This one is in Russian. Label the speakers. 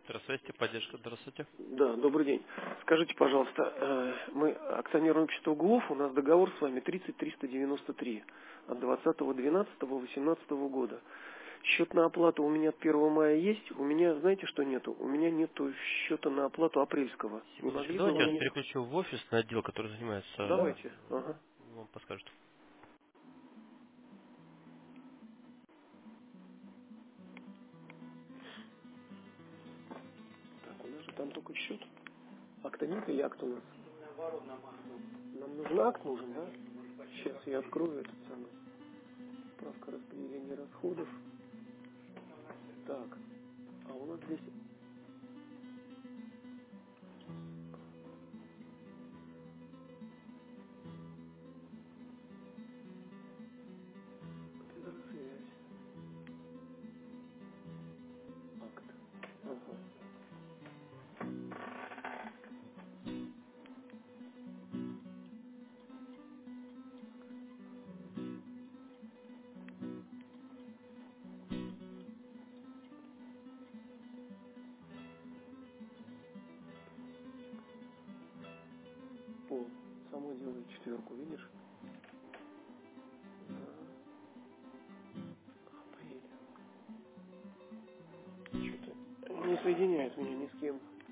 Speaker 1: Здравствуйте, поддержка, здравствуйте.
Speaker 2: Да, добрый день. Скажите, пожалуйста, мы акционерное общество УГЛОВ, у нас договор с вами 30393 от 20.12.18 года. Счет на оплату у меня от 1 мая есть, у меня, знаете, что нету? У меня нету счета на оплату апрельского. Не
Speaker 1: Секундочку,
Speaker 2: могли бы
Speaker 1: давайте
Speaker 2: вы
Speaker 1: я вас
Speaker 2: мне...
Speaker 1: переключу в офисный отдел, который занимается,
Speaker 2: Давайте. Ага.
Speaker 1: вам подскажет.
Speaker 2: Так, у нас же там только счет. Акта нет или акт у нас? Нам нужен акт, нужен, да? Сейчас я открою этот самый. Справка распределения расходов. Так, а у нас здесь... Связь. Акт. Ага. О, само делает четверку, видишь? За апрель. Что-то не соединяет меня ни с кем.